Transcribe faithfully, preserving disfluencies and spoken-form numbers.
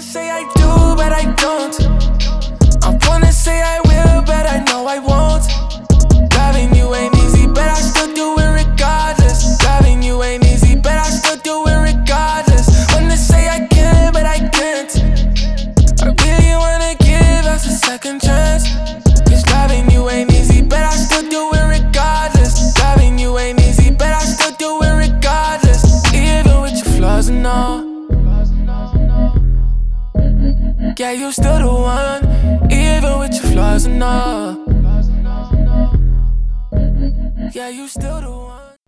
say I do, but I don't. I wanna say I will, but I know I won't. Loving you ain't easy, but I still do it regardless. Loving you ain't easy, but I still do it regardless. Wanna say I can, but I can't. I really wanna give us a second chance. Cause loving you ain't easy, but I still do it regardless. Loving you ain't easy, but I still do it regardless. Even with your flaws and all. Yeah, you still the one, even with your flaws and all. Yeah, you still the one.